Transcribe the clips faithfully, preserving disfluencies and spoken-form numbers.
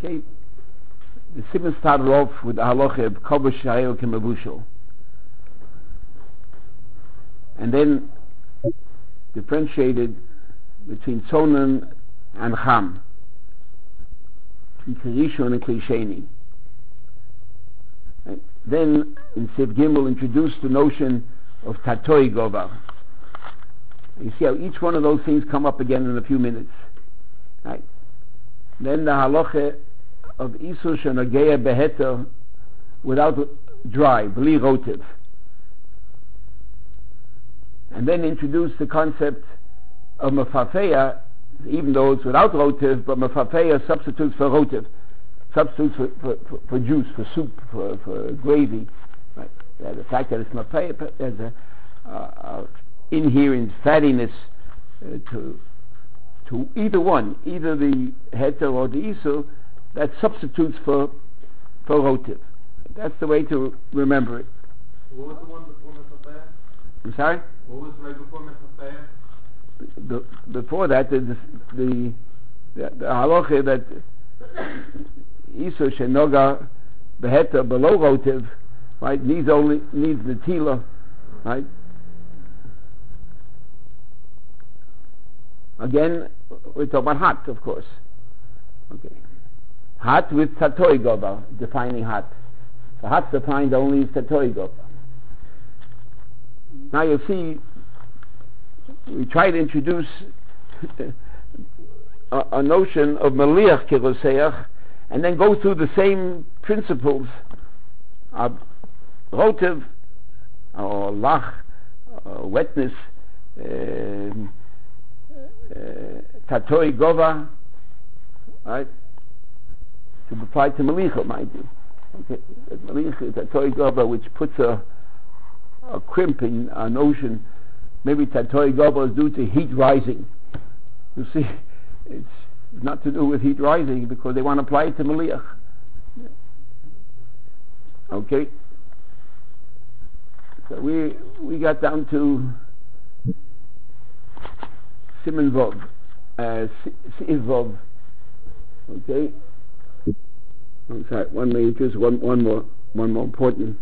Okay, the Simon started off with the halacha of Kobosh Shayel Kemavushal, and then differentiated between Tzonon and Cham, between Rishon and Klisheni. Right? Then in Siv Gimel introduced the notion of Tatoi Govar. You see how each one of those things come up again in a few minutes. Right? Then the halacha of Isur Shenogeya Beheter without dry, Bli Rotiv. And then introduced the concept of Mefafeya, even though it's without Rotiv, but Mefafeya substitutes for Rotiv, substitutes for, for, for, for juice, for soup, for, for gravy. Right? Uh, the fact that it's Mefafeya, there's a uh, uh, inherent fattiness uh, to to either one, either the Heter or the Isur, that substitutes for for Rotiv. That's the way to remember it. What was the one before Mefafeya? I'm sorry? What was right before Mefafeya? The, before that, the the the, the halacha that Isur Shenoga Beheter below Rotiv, right, needs only needs the tila, right? Again, we're talking about hot, of course. Okay, hot with Tatoi Govar, defining hot. So hot's defined only as Tatoi Govar. Now you'll see, we try to introduce a, a notion of Meliach Kiroseach, and then go through the same principles of Rotiv, or Lach, or wetness, uh, Uh, Tatoi Gova, right? To apply to Melicha, mind you. Okay, Melicha, Tatoi Gova, which puts a a crimp in an ocean. Maybe Tatoi Gova is due to heat rising. You see, it's not to do with heat rising because they want to apply it to Meliach. Okay, so we we got down to Siman Vov, uh, Siv Vov. Okay. I'm sorry. One minute. Just one, one more, one more important.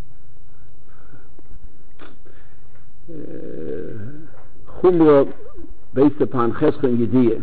Chumra uh, based upon Cheschen Yediyah.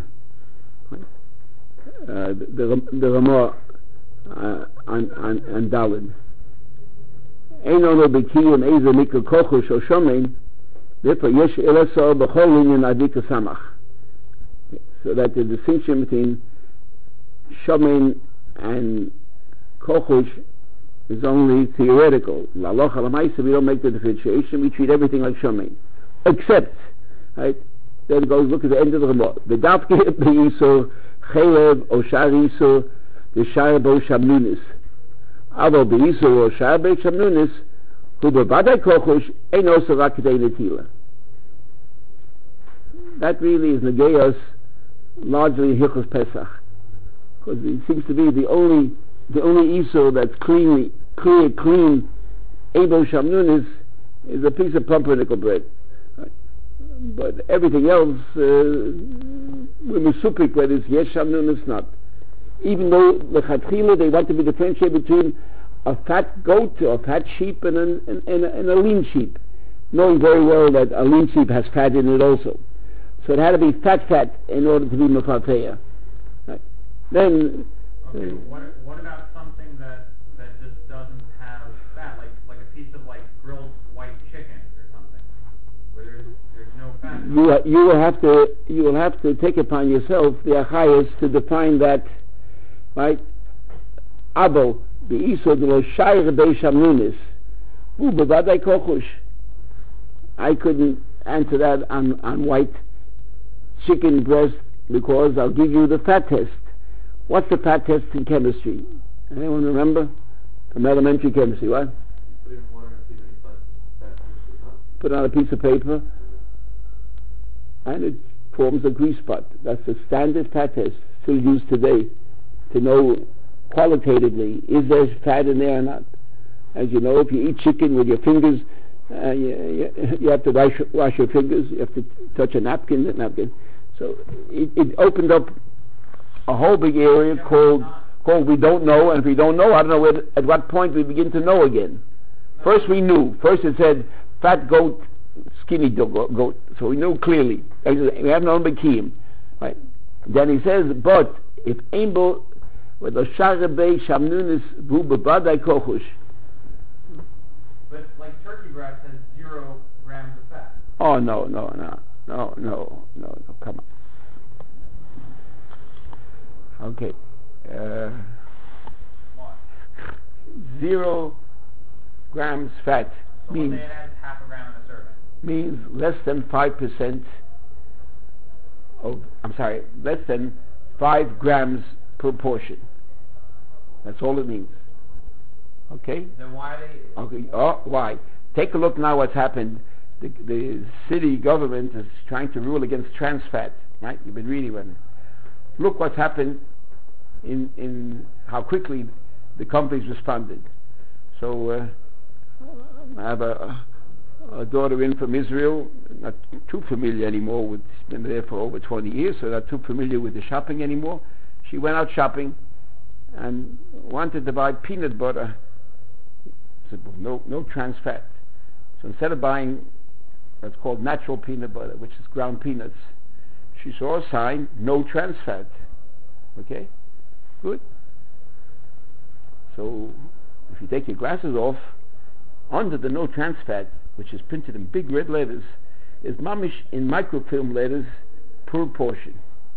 Uh, the the Ramah uh, on on on Daled. Ein ono b'kiyum eizer mikra kochush or shomein. Therefore, yesh elasa b'chol inyan adika samach. So that the distinction between Shomein and Kochush is only theoretical. L'alocha l'maisa, we don't make the differentiation. We treat everything like Shomein, except, right? Then it goes. Look at the end of the Ramah. The Dafke beIsur Chelev or Shar Isur the Shar Bo Shamnunis. Avo beIsur or Shar Bo Shamnunis who bevadai Kochush ein osa rak kedei netila. That really is negayos. Largely Hilchos Pesach, because it seems to be the only the only Isur that's clean, clear, clean. Ebo Shamnunis is a piece of pumpernickel bread, right? But everything else, uh, we're mesupik whether it's yes Shamnunis not. Even though the Chatchila they want to be differentiated between a fat goat or a fat sheep and, an, and, and, a, and a lean sheep, knowing very well that a lean sheep has fat in it also. So it had to be fat, fat in order to be mefafeya. Right. Then. Okay. Uh, what, what about something that, that just doesn't have fat, like like a piece of like grilled white chicken or something, where there's there's no fat? You uh, you will have to you will have to take upon yourself the achayos to define that, right? Abo beIsur de lo shayr bei shamnunis, u bevadai kochush. I couldn't answer that on on white chicken breast because I'll give you the fat test. What's the fat test in chemistry? Anyone remember? From elementary chemistry, what? Put it in water and see if any fat. Put it on a piece of paper and it forms a grease spot. That's the standard fat test still used today to know qualitatively is there fat in there or not. As you know, if you eat chicken with your fingers, uh, you, you, you have to wash, wash your fingers, you have to touch a napkin, a napkin. So it, it opened up a whole big area called called we don't know, and if we don't know, I don't know where, at what point we begin to know again. First we knew. First it said fat goat, skinny goat. goat. So we knew clearly. We have no bekim. Right? Then he says, but if Aimbel with the Sharabei Shamnunis Vu Bebadai Kochush. But like turkey breast has zero grams of fat. Oh no, no, no, no, no, no, no, come on. Okay. Uh, What? zero grams fat So means let's say it has half a gram in a serving. means less than five percent of I'm sorry, less than five grams per portion. That's all it means. Okay? Then why they? Okay. Oh, why? Take a look now what's happened. The, the city government is trying to rule against trans fat, right? You've been reading about it. Look what's happened in in how quickly the companies responded. So uh, I have a, a daughter in from Israel, not too familiar anymore with, been there for over twenty years, so not too familiar with the shopping anymore. She went out shopping and wanted to buy peanut butter. I said, well, no, no trans fat. So instead of buying what's called natural peanut butter, which is ground peanuts, she saw a sign, no trans fat. Okay? Good. So if you take your glasses off, under the no trans fat, which is printed in big red letters, is mamish in microfilm letters per portion.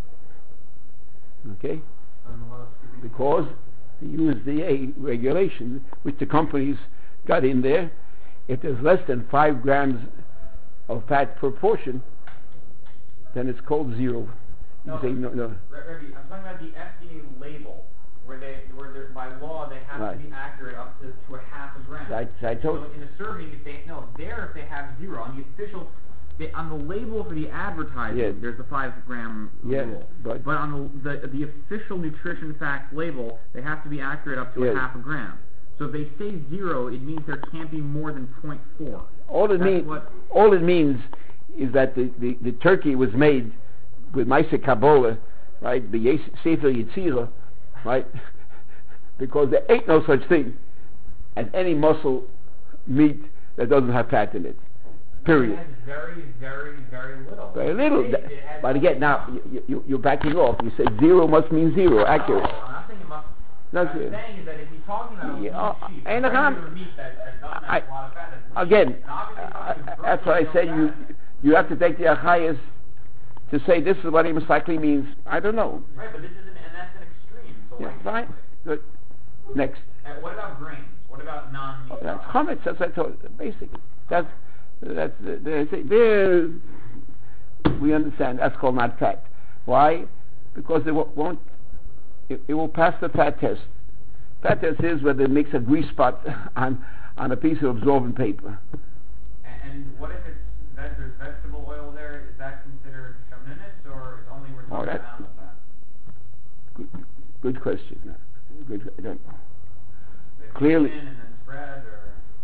Okay? Because the U S D A regulation, which the companies got in there, if there's less than five grams of fat per portion, then it's called zero. No, you say no, no. Rabbi, I'm talking about the F D A label, where they, where they're, by law they have Right. to be accurate up to, to a half a gram. I, I told So in a serving, if they no, there if they have zero on the official, they, on the label for the advertising, Yeah. there's the five gram Yeah, rule. but- but on the, the the official nutrition facts label, they have to be accurate up to Yeah. a half a gram. So if they say zero, it means there can't be more than zero point four. all it That's means. what- All it means is that the, the, the turkey was made with Maisa Kabbalah, right? The Yes- Sefer Yetzirah, right? Because there ain't no such thing as any muscle meat that doesn't have fat in it. Period. It has very, very, very little. Very little. It, it has But again, now you, you, you're backing off. You said zero must mean zero. Accurate. No, I'm not saying it must. No, What I'm zero. saying is that if he's talking about Yeah, a uh, sheep, and a again, regular meat that, that doesn't have I- a lot of fat, that's Again, lean, and obviously uh, talking about that's what I protein, said. no You fat. you have to take the achayas to say this is what he most likely means. I don't know. Right, but this isn't, and that's an extreme. So Yeah, why fine. Good. Next. And what about grains? What about non-meat? Oh, that's products? chametz. That's what I told you. Basically, that's that's there. There, we understand. That's called not fat. Why? Because it wo- won't. It, it will pass the fat test. Fat test is where they mix a grease spot on on a piece of absorbent paper. And, and what if it's veg- there's vegetable oil there? Is that considered shamnunis, or is only we're Oh, talking that- about animal fat? Good, good question. Good. I don't know. They Clearly- season and then spread, or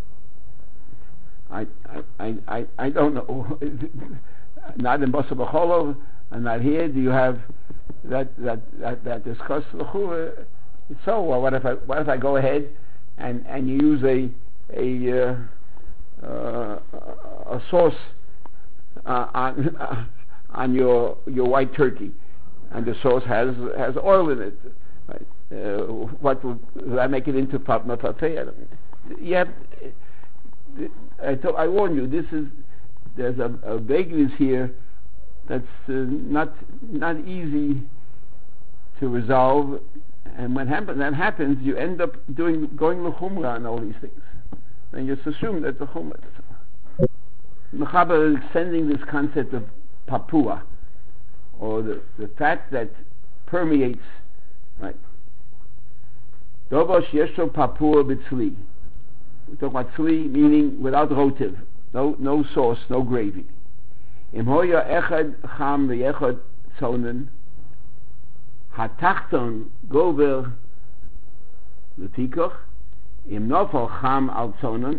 I, I, I, I don't know. Not in Basa B'Cholov, and not here. Do you have that that that, that discuss l'chura? So, well, what if I what if I go ahead and, and you use a a uh, uh, a sauce uh, on uh, on your your white turkey, and the sauce has has oil in it. Right? Uh, what will, will I make it into patna pateh? You have. I, told, I warn you. This is there's a, a vagueness here that's uh, not not easy to resolve, and when happen, that happens, you end up doing going l'chumra on all these things, and you just assume that the chumra. Mechaber is extending this concept of papua, or the, the fact that permeates, right? Dobosh yesho papua b'tzli. We talk about tzli, meaning without rotiv, no no sauce, no gravy. Im hoya echad cham v'echad tzonen, hatachton gover l'pikoch, im nofal cham al tzonen,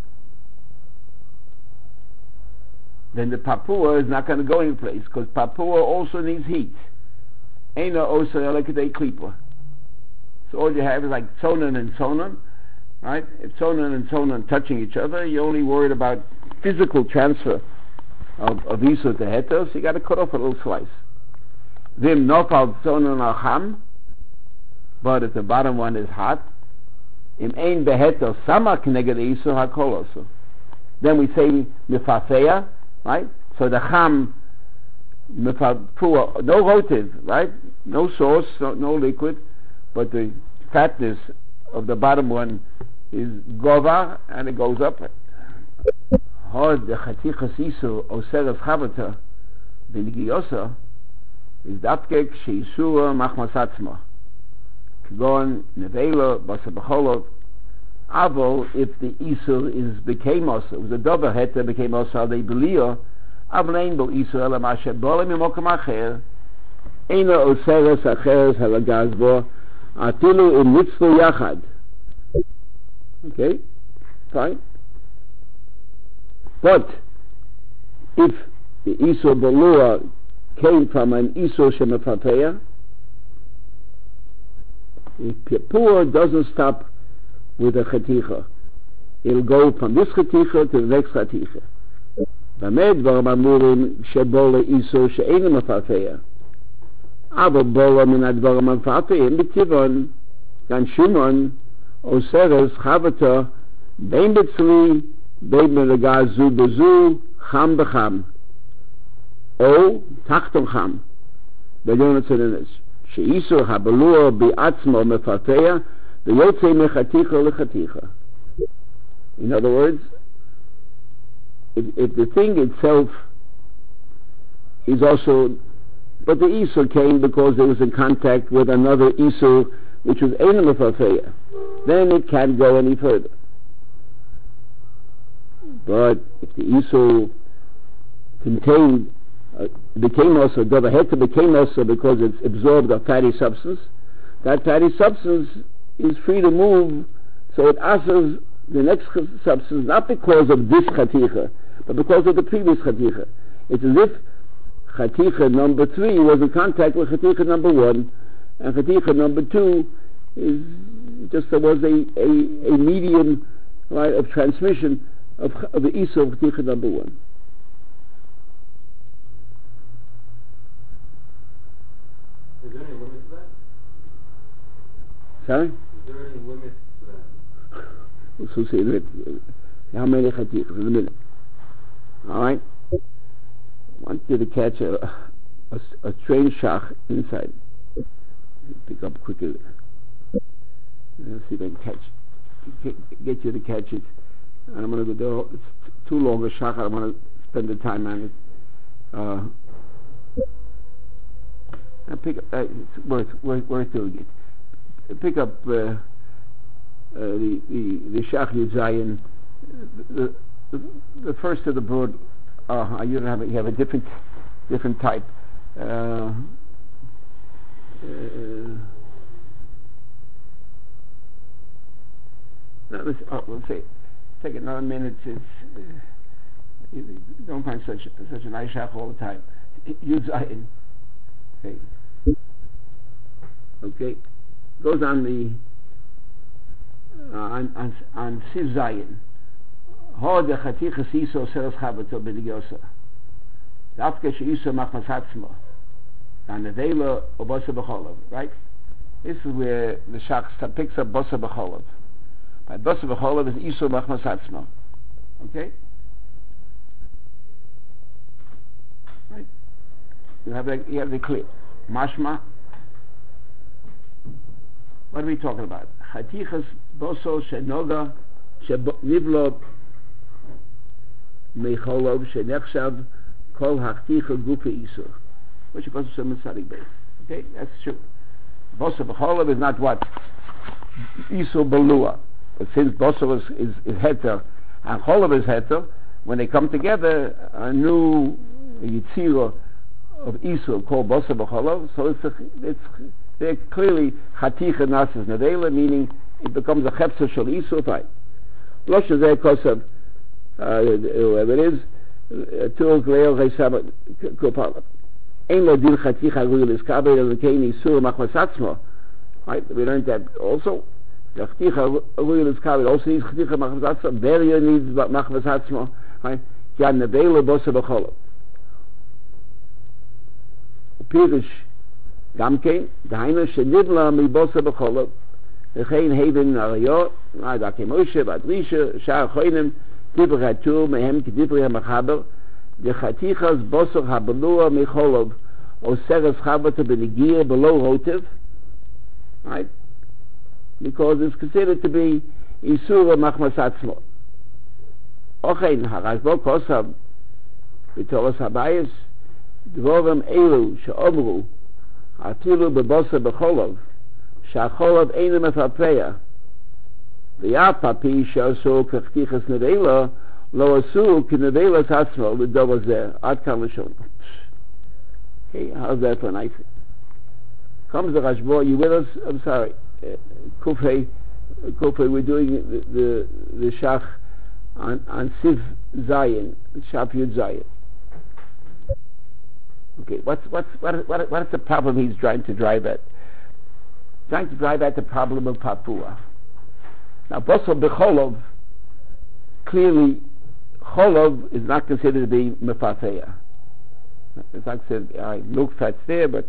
then the papua is not going to go any place, because papua also needs heat. Eina osa elekadei klipa. So all you have is like Tzonan and Tzonan, right? If Tzonan and Tzonan touching each other, you're only worried about physical transfer of, of Isur to Heter, so you got to cut off a little slice. Vim Nofal Tzonan Al Cham, but if the bottom one is hot, Im Ein Beheter Sama Kneged Isur HaKol also. Then we say Mifafeya, right? So the Cham, Mifafua, no rotiv, right? No sauce, no, no liquid, but the fatness of the bottom one is Gova, and it goes up. Hod the Chatichas Isur Oseres Chavata B'Nigiyosa is Dapkek Sheisura Machmasatzma. Kgon Nevela Basa B'Cholov. Avo, if the Isur is became also, it was a Dover Heter became also the Belia, Avlein Bo Isur Ela Mashe Bolim Yimokam Acher, Eina Oseres Acheres Halagaz Bo, Atilu Im Mitzvah Yachad. Okay, fine. But if the Isur Belua came from an Isur Shemafafeya, if Pipur doesn't stop with a Chaticha, it'll go from this Chaticha to the next Chaticha. Bamed Dvarim Amurim Shebola Isur She'enim Mafafeya. Ava Bola Min Advarim Mafafeya B'Tivon Gan Shimon Oseres Chavata Bein B'Tzli Bein B'Legaz Zu B'Zu Cham B'Cham O Tachton Cham B'Yonah Tzedines She'isur Habalua B'Atzmo Mefafeya V'Yotzei Mechaticha L'Chaticha. In other words, if, if the thing itself is also, but the Isur came because it was in contact with another Isur which was Ein Mefafeya, then it can't go any further. But if the Isur contained, uh, became also, the Heter became also because it's absorbed a fatty substance, that fatty substance is free to move, so it asks the next substance not because of this Chaticha, but because of the previous Chaticha. It's as if Chaticha number three was in contact with Chaticha number one, and Chaticha number two is just there was a, a, a medium, right, of transmission of, of the Isur of Chaticha number one. Is there any limit to that? Sorry? Is there any limit to that? So say that, how many Chatichas in a minute? Alright? I want you to catch a, a, a strange shach inside. Pick up quickly. Let's see if I can catch get, get you to catch it. And I'm going to go, it's too long a shach, I don't want to spend the time on it. Uh, and pick up, uh, it's worth, worth, worth doing it. Pick up uh, uh, the, the, the Shach Yud Zayin, the, the, the first of the broad, uh, you don't have a, you have a different, different type. Uh, uh, no, let's, oh, let's say, take another minute. It's, uh, you don't find such such a nice Shach all the time. Yud Zayin. Okay. Okay. Goes on the uh, on on on Siv Zayin. Hod the Chatichas Isur Seres Chavato B'Digyosa. Dafke she'Isur Machmasatzma. And Nevela or Bosa B'Cholov. Right. This is where the Shach picks up Bosa B'Cholov. By Bosa B'Cholov is Isur Machmasatzma. Okay. Right. You have the you have the clear mashma. What are we talking about? Chatichas boso shenoga shenivlo mecholov shenechshav kol hachticha gufe isur. Which goes to Mitzvah base. Okay, that's true. Boso b'cholov is not what isur belua, but since boso is is, is heter and cholov is heter, when they come together, a new yitzira of isur called boso b'cholov. So it's a, it's they're clearly chaticha nasas nevela, meaning it becomes a chepsa shel isur. Fine. Losh zeh kosav, whoever it is, tuol gleil reisab kopalav. Ein lo din chaticha ruil is kabel el kein isur machmasatzmo. Right? We learned that also. The chticha aruyel is kabel also needs chticha machmas atzmo. Beria needs machmas atzmo. Right? Ya nevela bosa b'cholo. Pirish gamkein daina shenibla mi bosa b'cholo. V'chein heven arayot. Right? Ake Moshe v'adrisha shar choinim dibur hatur mehem k'dibur ha'machaber. The chatichas bosa habelua micholov. Oseres chavata b'negir below hotiv. Right? Because it's considered to be Isura Machmas Atzmo. Ochein, Harashbo Kosav, V'Toras Habayis, Dvorim Elu, She'omru, Atilu B'Bosa B'Cholov, She'Acholov Einu Mefapea, V'Yaf Papi She'asu K'chtichas Nevela, Lo Asu K'Nevelas Atzmo, L'Dova Zeh, Ad Kan L'Shon. Okay, how's that for nice? Comes the Rashbo, you with us? I'm sorry. Kufay, Kufay, we're doing the the, the Shach on, on Siv Zayin, Shaf Yud Zayin. Okay, what's what's what what what's the problem he's trying to drive at? Trying to drive at the problem of Papua. Now, Bosel B'Cholov, clearly, Cholov is not considered to be Mefateya. It's not considered. All right, milk fat's there, but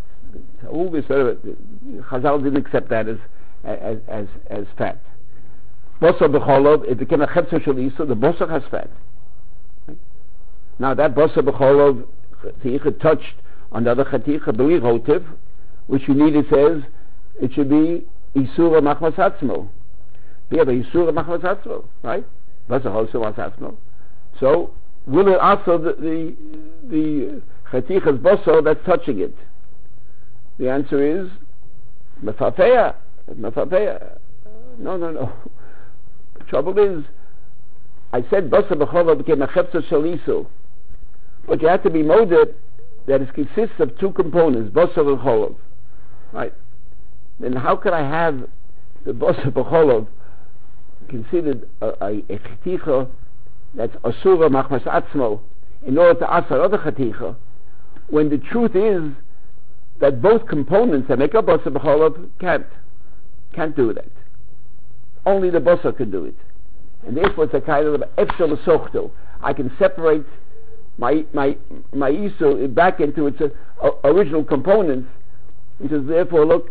Chazal didn't accept that as as as, as fat. Bosar b'cholov, it became a chetzer shel Yisur. The bosar has fat. Right? Now that bosar b'cholov chaticha touched another chaticha b'li rotiv, which you need. It says it should be Isura machmas atzmo. Here the Isura machmas atzmo, right? Bosar also atzmo. So will it also the the, the chaticha's bosar that's touching it? The answer is mefafeya, mefafeya. No, no, no. The trouble is, I said basa b'chova became a chepzer shel Yisur, but you have to be moded that it consists of two components, basa b'cholov, right? Then how could I have the basa b'cholov considered a, a, a chaticha that's asura machmas atzmo in order to asar other chaticha, when the truth is that both components that make up Bosar B'Cholov can't, can't do that. Only the Bosar can do it. And therefore it's a kind of Efshel Sochto. I can separate my my my Yisur back into its uh, original components. He says, therefore, look,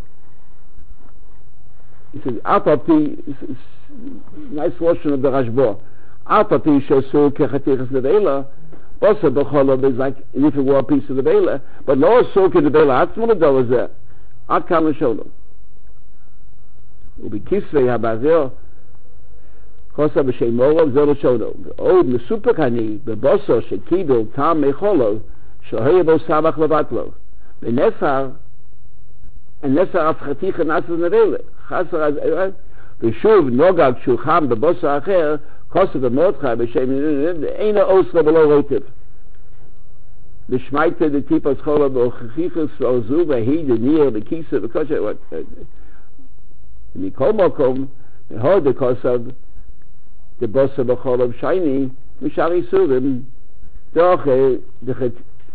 he says, Apapi, nice version of the Rashbo, Apapi Shosur Kechatichas Nevela, Bosar B'Cholov is like if it were a piece of the Vela, but no soak in the Vela. That's one of those there. Ad Kan L'Sholom. Ubi Kisvei Habazer Kosa B'Shem Morov Zer L'Sholom. Od Mesupek Hani B'Bosar Shekidol Tam Mecholo Shohei Bo Samach Levatlo. V'Nefar and Nefar Af Chaticha Nasas Nevele. Chasar Az V'Shuv Nogag Shucham B'Bosar Acher Kosa B'Mordchai B'Shem Eina Osra Below Rotiv. The Shmaita, the Tipas Chola B'Ochichus V'Ozu V'Hi the Nir V'Kisa V'Kosha what Mikol Mokom V'Hod the Kosav the Bosar B'Cholov Shiny Mishari Surim Doche the Chet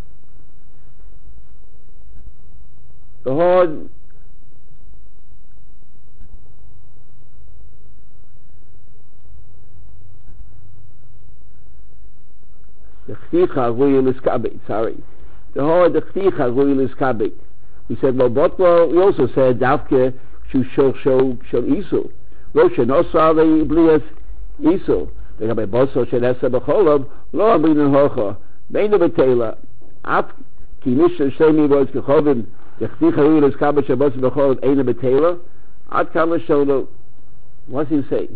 the Hod the Chticha Ruyel is Kabit, sorry. The whole the Chticha Ruyel is Kabit. We said, well, but well, we also said, Davke Shu Shol Shol Shol Yisur. Rosh Nosar the Blias Yisur. They have a Bosar Shenesa B'Cholov, Lo Amin Hocha, Beina B'Teila, Af Ki Misha Shemi Voiz Kechovim, the Chticha Ruyel is Kabit Shabosar B'Cholov, Eina B'Teila, Ad Kan L'Sholom. What's he saying?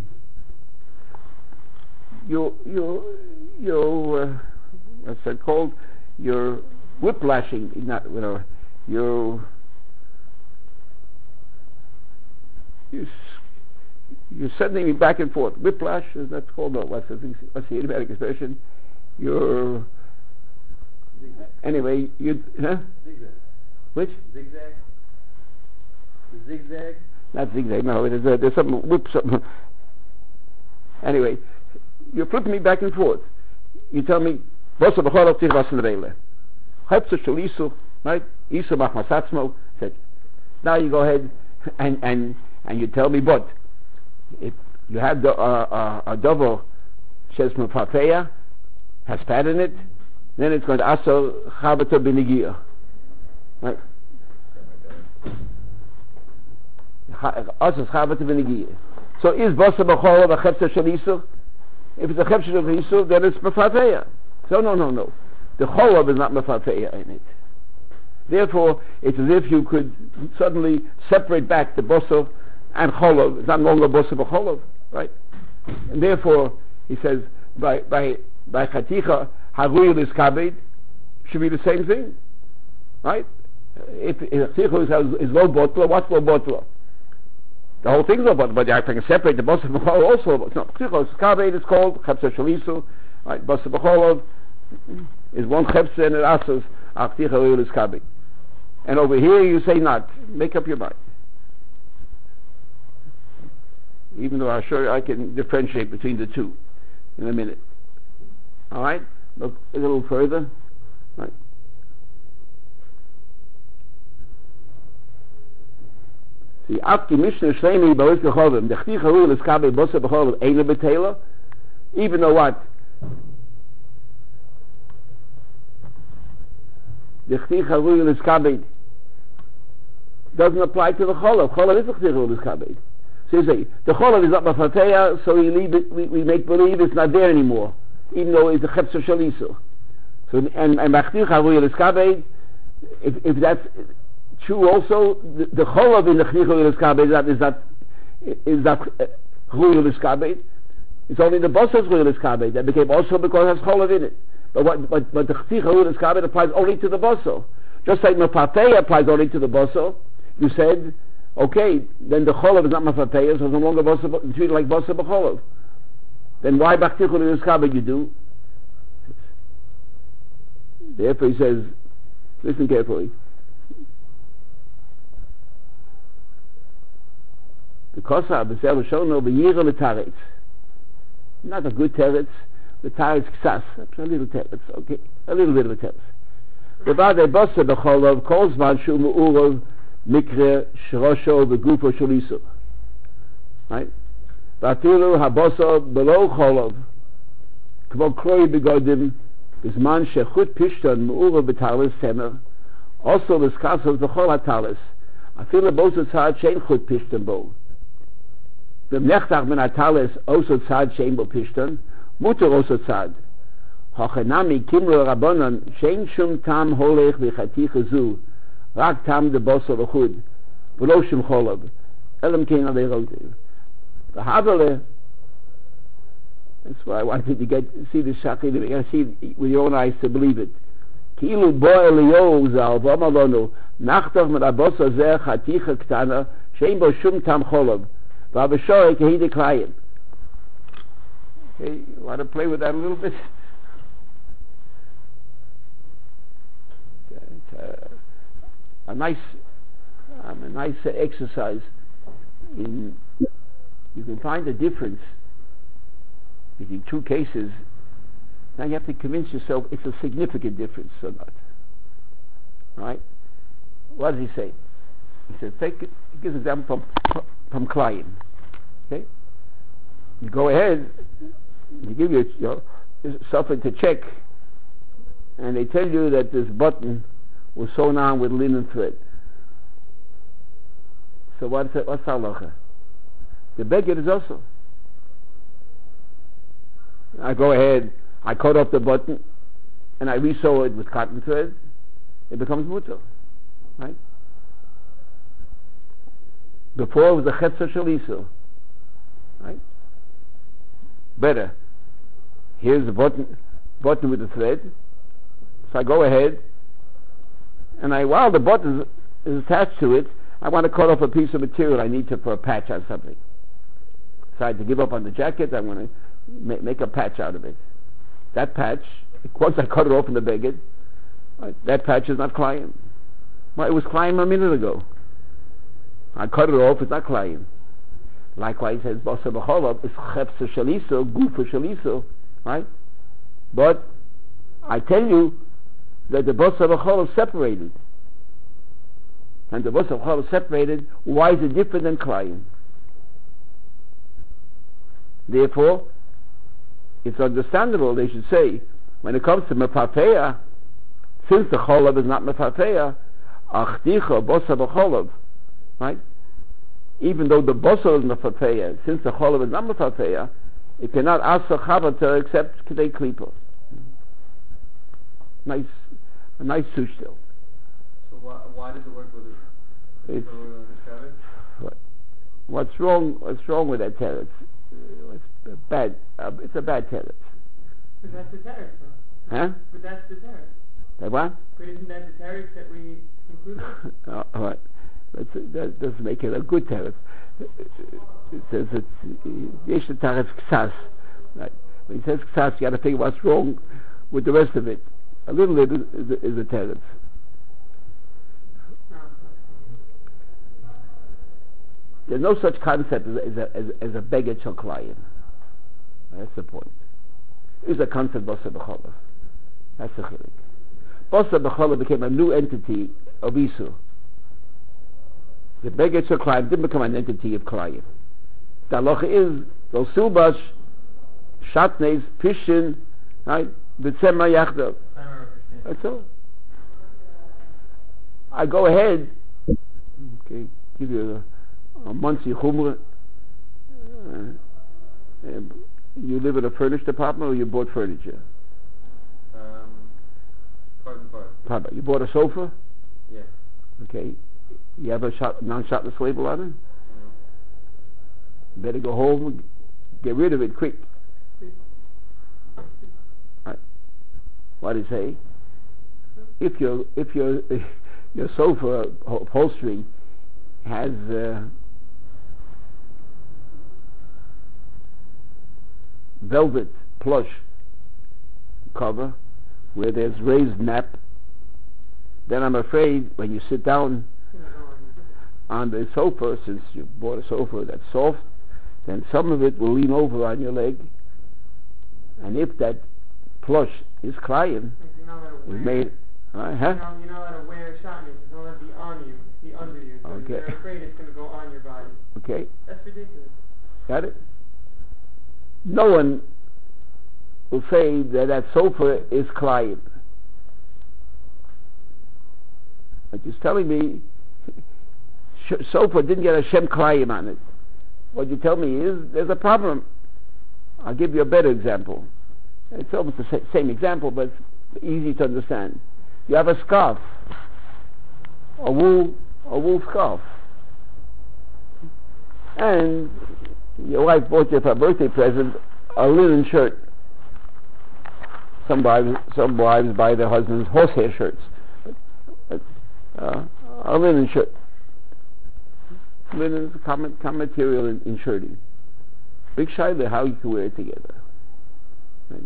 You, you, you, uh, what's that called? You're whiplashing, not, you know, you're, you, you're sending me back and forth. Whiplash, is that called? No, what's the, what's the idiomatic expression? You're, zigzag. Anyway, you, huh? Zigzag. Which? Zigzag. Zigzag. Not zigzag, no, there's, a, there's some whip, something. Anyway, you're flipping me back and forth. You tell me, Bosar B'Cholov Tich Bas Nevele. Chepzer Shel Yisur, right? Yisur Machmas Atzmo. Said, now you go ahead, and and and you tell me, but if you have the, uh, uh, a double says mefafeya has fat in it, then it's going to also chavata b'negia, right? Also chavata b'negia. So is basa b'cholav a chepsa shel isur? If it's a chepsa shel isur, then it's mefafeya. So no, no, no. The cholav is not mefafeya in it. Therefore, it's as if you could suddenly separate back the basa and cholav. It's not longer basa b'cholav, right? And therefore, he says by by by chaticha haruyel is kabed should be the same thing, right? If chaticha is, is low botla, what's low botla? The whole thing's low botla, but I can separate the basa b'cholav also. No, chaticha is kabed is called chepsa shel isur, right? Basa b'cholav is one chepsa and it asks chaticha haruyel is kabed. And over here you say not. Make up your mind. Even though I'm sure I can differentiate between the two in a minute. All right? Look a little further. Right. See, after Mishnah Shleimi Baris Kechovim, the Chti Charul is Kabe Bosa B'Chovim Eina B'Teila, even though what? The Chti Charul is Kabe doesn't apply to the Cholav. Cholav is the Chti Charul is Kabe. So you say, the Cholav is not Mafafeya, so we leave it, we, we make believe it's not there anymore, even though it's a Chepsa Shel Isur. So, and, and Machtir Charul is Kabe, if, if that's true also, the, the Cholav in the Chti Charul is Kabe is that, is that, is that Charul is Kabe. It's only the Bosa's Charul is Kabe that became also because it has Cholav in it. But what, but, but the Chti Charul is Kabe applies only to the Bosa. Just like Mafafeya applies only to the Bosa, you said, okay, then the cholav is not mafateya, so it's no longer bosa, treated like bosa b'cholav. Then why b'chtichul in iskabed you do? Therefore he says, listen carefully. The kosa b'sev shono b'yira l'taretz. Not a good teretz. The taretz ksas. A little teretz, okay? A little bit of a teretz. The b'adei bosa b'cholav calls man shu me'urav mikre shrosho v'gufo shel isur, right? V'afilu haboso below cholav k'mo kroi begodim b'zman shechut pishton me'ura b'talis temer also l'skasos v'chol hatalis afilu boso tzad shein chut pishton bo v'mnechtach min hatalis also tzad shein bo pishton muter also tzad hochenami kimro rabbanon shein shum tam holech v'chaticha zu רק טעם דבוסר וחוד ולא שום חולב אלא מכן עלי רוטב והבלה. That's why I wanted to get see the shachid. You got to see it with your own eyes to believe it. כאילו בו אליהו ז"ל ואמר לנו נחתוך מן הבוסר זה חתיכה קטנה שאין בו שום טעם חולב והבשורק היא דקליין. Okay, you want to play with that a little bit? uh, A nice, um, a nice uh, exercise. In you can find a difference between two cases. Now you have to convince yourself it's a significant difference or not. Right? What does he say? He says, take it. He gives an example from from Klein. Okay. You go ahead. You give your, your something to check, and they tell you that this button was sewn on with linen thread. So what's it, what's halacha? The beggar is also. I go ahead, I cut off the button, and I re-sew it with cotton thread. It becomes mutar, right? Before it was a chetza shel isur, right? Better. Here's the button, button with the thread. So I go ahead. And I, while the button is attached to it, I want to cut off a piece of material I need to for a patch on something. So I had to give up on the jacket. I want to ma- make a patch out of it. That patch, once I cut it off in the beged, right, that patch is not klayim. Well, it was klayim a minute ago. I cut it off. It's not klayim. Likewise, it says basa b'cholav is chepsa shel isur, gufa shel isur, right? But I tell you that the basa b'cholav is separated. and the Basar B'Cholav separated, why is it different than Klayim? Therefore, it's understandable they should say, when it comes to Mefafeya, since the Cholav is not Mefafeya, Achdicha Basar B'Cholav, right? Even though the Basar is Mefafeya, since the Cholav is not Mefafeya, it cannot ask a Chavatah except Kedei Klipa. Nice, a nice sush still. So why, why does it work with it? It's, It what, what's wrong? What's wrong with that teretz? Uh, It's a bad. Uh, it's a bad teretz. But that's the teretz, though. Huh? But that's the teretz. Like what? But isn't that the teretz that we concluded? uh, all right. That's, that doesn't make it a good teretz. It says it's yesh teretz ksas. Right. When he says ksas, you got to figure what's wrong with the rest of it. A little bit is, is, is a teretz. There's no such concept as, as a, as, as a beggar choklayim. That's the point. It's a concept Basar B'Cholav. That's the chilik. Basar B'Cholav became a new entity of Isur. The beggar choklayim didn't become an entity of Klayim. The halacha is those silbash, shatnes, pishin, right? B'tzema yachdav. That's all. I go ahead. Okay, give you a, a monthly chumrah. Uh, you live in a furnished apartment, or you bought furniture? Um, part and part. Part. You bought a sofa. Yeah. Okay. You have a shot, non-shotless label on it. Mm-hmm. Better go home and get rid of it quick. Right. What do you say? If your if your your sofa upholstery has uh, velvet plush cover where there's raised nap, then I'm afraid when you sit down on the sofa, since you bought a sofa that's soft, then some of it will lean over on your leg, and if that plush is Klayim, is made, uh, huh? You know, you're not allowed to wear shotness. It's not allowed to be on you, be under you. So Okay. you're afraid it's going to go on your body. Okay, That's ridiculous. got it? No one will say that that sofa is Klayim. But he's telling me sofa didn't get a Shem Klayim on it. What you tell me is there's a problem. I'll give you a better example. It's almost the sa- same example, but it's easy to understand. You have a scarf, a wool, a wool scarf, and your wife bought you for a birthday present a linen shirt. Some wives, some wives buy their husbands horsehair shirts, but, uh, a linen shirt. Linen is a common, common material in, in shirting. Big shaila how you can wear it together. Right?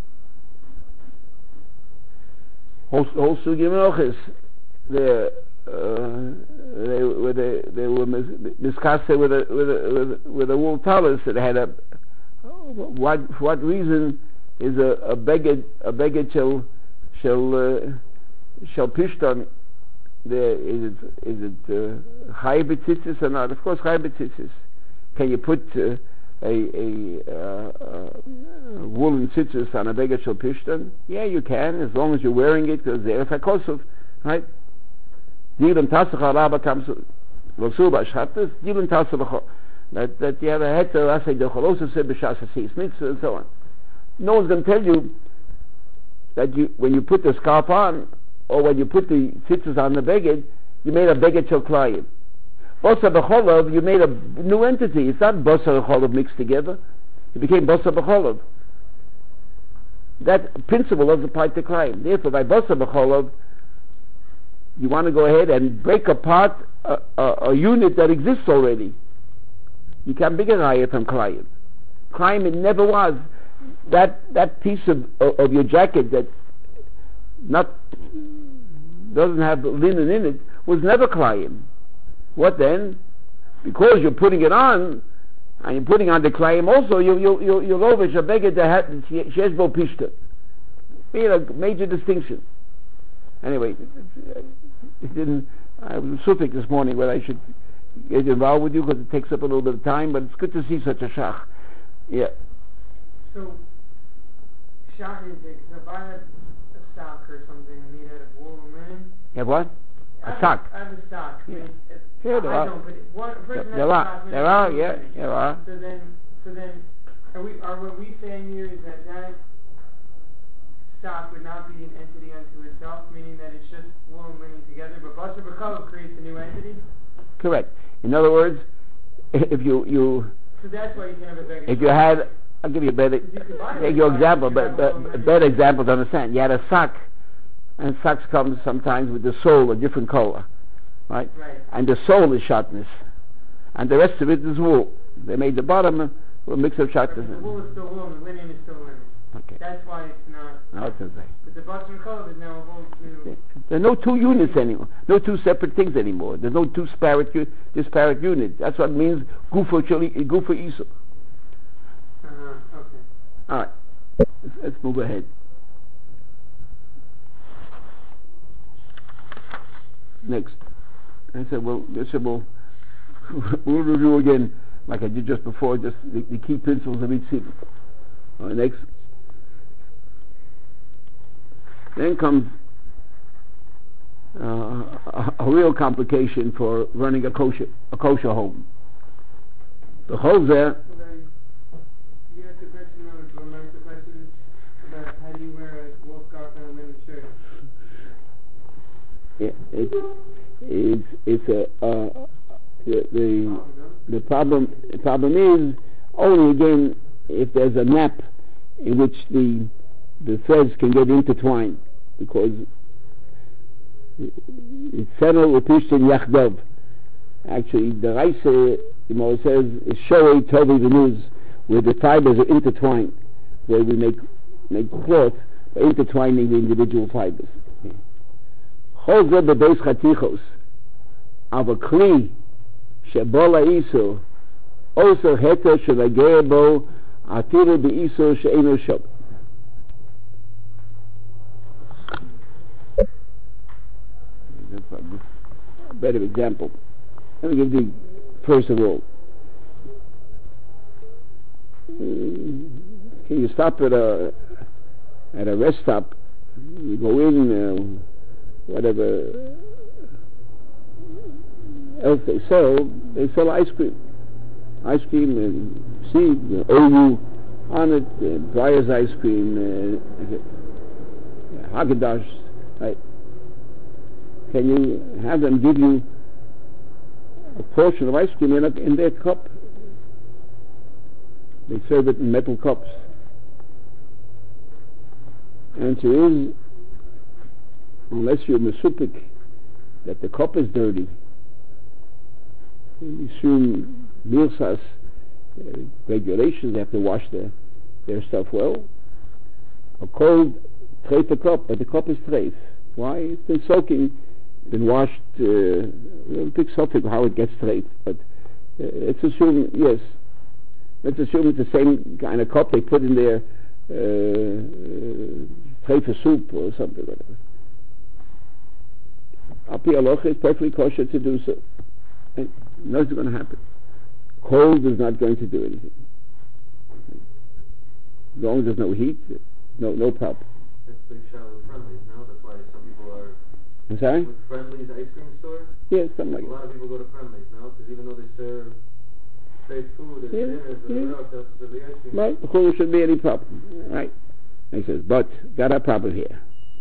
Whole, whole sugi menochis, they uh, they were they, they were discussed with a with a with a, with a wool talus that had a what for what reason is a a beged a beged shall shall uh, shall pishton there is it is it high uh, betzitzis or not? Of course high betzitzis. Can you put uh, a a uh, uh, woolen tzitzis on a beged shall pishton? Yeah, you can, as long as you're wearing it, because there is a kosov, right? Dilim tasach alaba comes v'sul b'ashatas dilim tasach that that you have a heter asay decholosa se b'shas asis mitzvah and so on. No one's going to tell you that you when you put the scarf on or when you put the tzitzis on the beged, you made a beged shel klayim. Basar b'cholav, you made a new entity. It's not basar b'cholav mixed together. It became basar b'cholav. That principle doesn't apply to klayim. Therefore, by basar b'cholav, you want to go ahead and break apart a, a, a unit that exists already. You can't big a raya from klayim. Klayim it never was. That that piece of of your jacket that not doesn't have linen in it was never klayim. What then? Because you're putting it on, and you're putting on the klayim also, you you you you lovish a beged that had sheshbo pishta. Made a major distinction. Anyway, it didn't. I was sufik this morning whether I should get involved with you because it takes up a little bit of time, but it's good to see such a shach. Yeah. So, shot intake. So if I had a sock or something made out of wool or linen. You have what? I A have sock. I have a sock. Yeah. Made, uh, Yeah, there I are. don't, but one a person There has a are. sock made There out are. of wool Yeah, or linen. there are. So then, so then, are we? Are what we saying here is that that sock would not be an entity unto itself, meaning that it's just wool and linen together, but Basar B'Chalav creates a new entity? Correct. In other words, if you, you So that's why you can have a bigger if you had, I'll give you a better, Because you could buy take a your sock, example, you but, have but wool and a linen. better example to understand. You had a sock, and socks comes sometimes with the sole a different color, right? Right. And the sole is sharpness, and the rest of it is wool. They made the bottom a mix of Right, sharpness. but the wool is still wool and the linen is still linen. Okay. That's why it's not. Now it's okay. But the Basar B'Chalav is now a whole new. There are no two units anymore, no two separate things anymore. There's no two disparate, u- disparate units. That's what it means gufa chili, gufa iso. Uh-huh, okay. All right, let's, let's move ahead. Next, I said, well, I said, well, we'll review again, like I did just before, just the, the key principles of each sequence. All right, next. Then comes uh, a, a real complication for running a kosher, a kosher home. The whole there. Okay. You asked the question, now, to remember the question about how do you wear a wool scarf and a linen shirt? It, it, it's it's a uh, the the the problem the problem is only again if there's a nap in which the the threads can get intertwined, because it's settled with Pishtin Yachdov. Actually, the Raisa, the Gemara says, is Shorei Tovi Venuz, where the fibers are intertwined, where we make make cloth by intertwining the individual fibers. Chol Zeh B'Beis Chatichos, Ava Kli Shebo La'Iso, Oso Heter Shelageh Bo Atiru B'Iso She'eino Shok. A better example. Let me give you first of all. Can you stop at a at a rest stop? You go in, uh, whatever else they sell. They sell ice cream, ice cream and see the O U on it, uh, Breyer's ice cream, uh, Haagen-Dazs, right? Can you have them give you a portion of ice cream in, a, in their cup? They serve it in metal cups. Answer is, unless you're mesupik that the cup is dirty, you assume milsas uh, regulations, they have to wash their, their stuff well. A cold treif a cup, but the cup is treif. Why? It's been soaking, been washed, uh, we'll pick something how it gets straight, but uh, let's assume, yes, let's assume it's the same kind of cup they put in their uh, tray for soup or something like that. Api Alocha is perfectly kosher to do so. And nothing's going to happen. Cold is not going to do anything. As long as there's no heat, no no problem. That's a big shot with Friendlies, no? That's why some people are... I'm sorry? With Friendlies ice cream store? Yeah, something like A lot that. of people go to Friendlies, no? Because even though they serve straight food and Yeah, dinners yeah. and whatever else, they'll serve the ice cream. Right, there shouldn't be any problem. Right. He says, but got a problem here.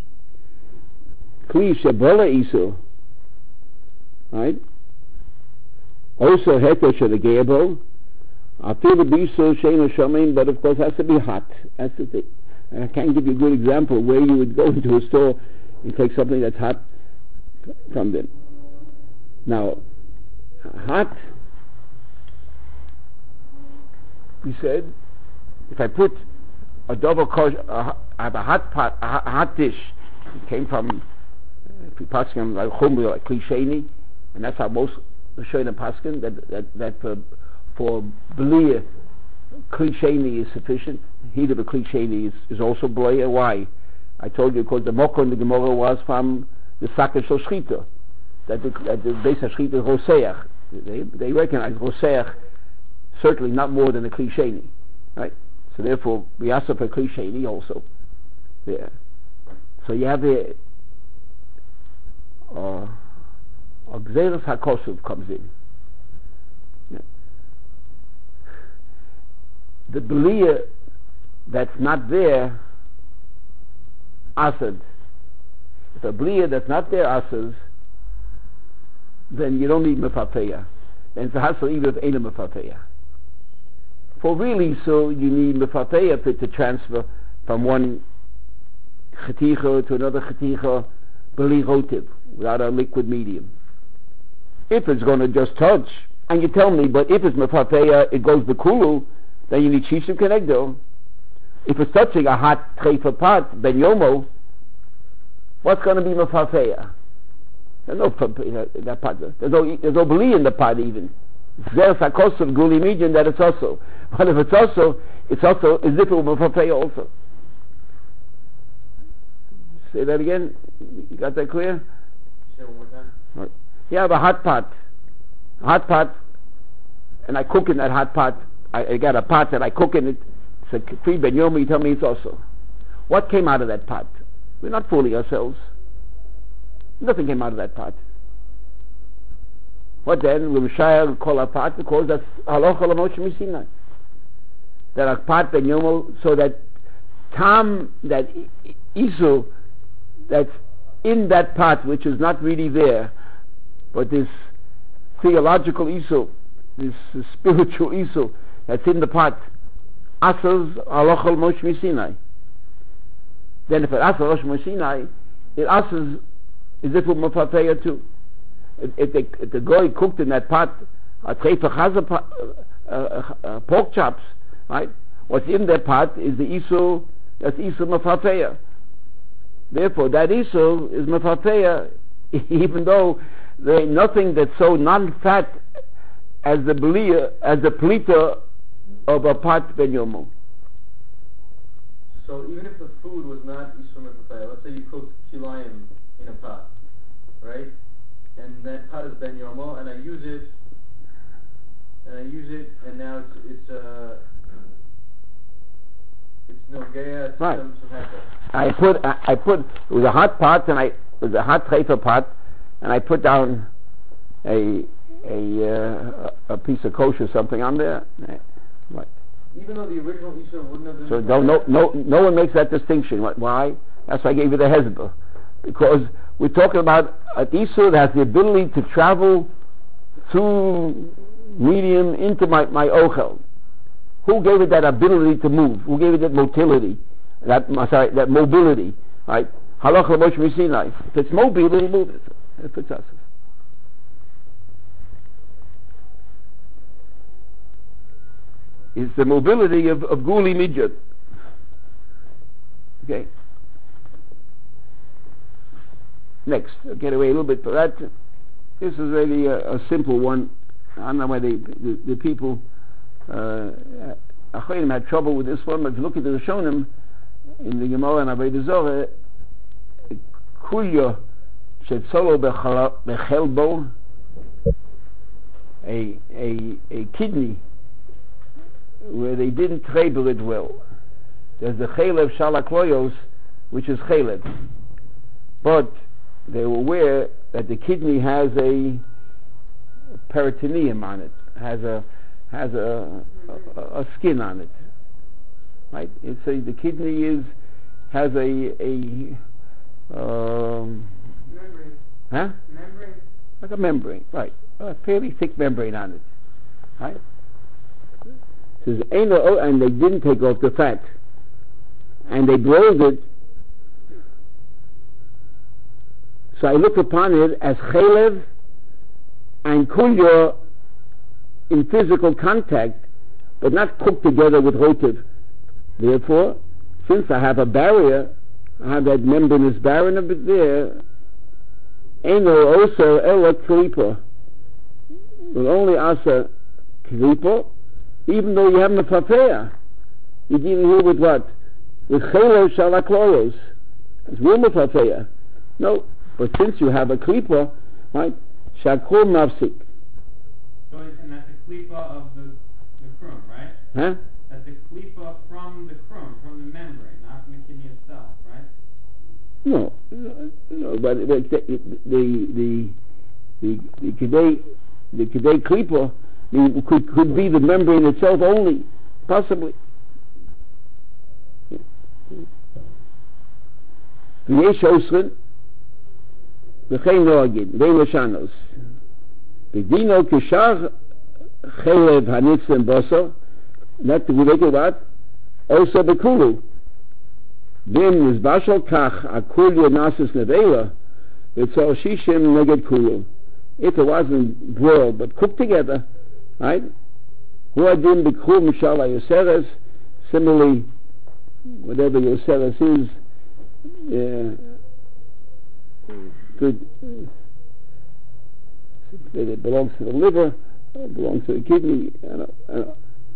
Kli shebola isu. Right? Also heter shadagebo. Afilu bisu sheinu shomin, but of course it has to be hot. That's the thing. And I can't give you a good example where you would go into a store and take something that's hot from them. Now, hot, we said, if I put a double kosher, uh, I have a hot pot, a hot, a hot dish. It came from, if we paskin like chumri, like klisheni, and that's how most Rishonim paskin, that that that for for blia, klisheni is sufficient. Heat of a klisheni is, is also blia. Why? I told you because the mokon the Gemara was from the sakesh shchita. that the, that the Beis HaShchita is Roseach. They, they recognize Roseach certainly not more than a Kli Sheni, right? So therefore, we ask for Kli Sheni also there. So you have the uh, Gzeres HaKosuv comes in. Yeah. The Belia that's not there, Asad. If a Belia that's not there, Asad, then you don't need Mefafeya. Then it's a hassle even if ain't a Mefafeya. For really, so you need Mefafeya for it to transfer from one Cheticha to another Cheticha, Beli Rotiv, without a liquid medium. If it's going to just touch, and you tell me, but if it's Mefafeya, it goes Bekulu, then you need Shishim Kenegdo. If it's touching a hot Treifa pot, Ben Yomo, what's going to be Mefafeya? There's no that pot. There's no there's no Beli in the pot even. There's a cost of Guli medium that it's also. But if it's also, it's also as if it were Mefafeya also. Say that again. You got that clear? Say it one more time. Right. You have a hot pot, a hot pot, and I cook in that hot pot. I, I got a pot that I cook in it. It's a free Ben Yomi. You tell me it's also. What came out of that pot? We're not fooling ourselves. Nothing came out of that pot. What then? Rimshayel call a pot because that's halacha l'Moshe Misinai. That a pot Ben Yomo, so that tam, that isu, that's in that pot, which is not really there, but this theological isu, this uh, spiritual isu that's in the pot, asas halacha l'Moshe Misinai. Then if it asas halacha l'Moshe Misinai, it asas is it for Mefafeya too? If, if, they, if the goy cooked in that pot a treifa chaza uh, uh, uh, pork chops, right? What's in that pot is the isu, that's isu Mefafeya. Therefore, that isu is Mefafeya, even though there ain't nothing that's so non-fat as the belia, as the plita of a pot ben yomu. So even if the food was not isu Mefafeya, let's say you cooked kilayim in a pot, right? And that pot is ben yomo, and I use it, and I use it, and now it's it's uh it's nogea, it's right. some, some heter. I put I, I put it was a hot pot, and I it was a hot treifa pot, and I put down a a uh, a piece of kosher something on there. Right. Even though the original isu wouldn't have been. So don't, no no no one makes that distinction. Why? That's why I gave you the hezbollah. Because we're talking about an Isur that has the ability to travel through medium into my, my ochel. Who gave it that ability to move? Who gave it that motility? That sorry, that mobility, right? Halach l'Moshe Misinai. If it's mobile, it'll move it. If it's us. It's the mobility of, of Guli Midjat. Okay. Next, I'll get away a little bit, but that, this is really a, a simple one. I don't know why they, the, the people, uh, Achonim had trouble with this one, but if you look at the Rishonim, in the Gemara and Avodah Zorah, Kulya shetzolo bechelbo, a a a kidney where they didn't treble it well. There's the chelev shalakloyos, which is chelev, but they were aware that the kidney has a peritoneum on it, has a has a, a, a skin on it, right? It's a, the kidney is has a a um, membrane. Huh? Membrane. Like a membrane, right? A fairly thick membrane on it, right? It says, and they didn't take off the fat, and they boiled it. So I look upon it as chelev and kulya in physical contact, but not cooked together with rotiv. Therefore, since I have a barrier, I have that membranous barrier of it there, eno also ela klipa, will only asa klipa, even though you have mefafeya. You're dealing here with what? With chelev shalakloros. It's real mefafeya. No. But since you have a klipa, Right? Shakrum mafsik. So, it- and that's a klipa of the, the krum, right? Huh? That's a klipa from the krum, from the membrane, not from the kidney itself, right? No, no, but, but the the the the the kedei the kedei klipa could could be the membrane itself only, possibly. ויש עשרים וכן נוהגים, ואין לשנות. בדינו כשאר חלב הנצלם בוסר, not to make it what? Also בכולו. בין נזבש על כך, הכול יונסס נבלה, וצור שישים נגד כולו. If it wasn't boiled, but cooked together, right? הוא הדין בקחו משל היוסרס, similarly, whatever yoseres is, uh, good, uh, it belongs to the liver, it belongs to the kidney, uh, uh,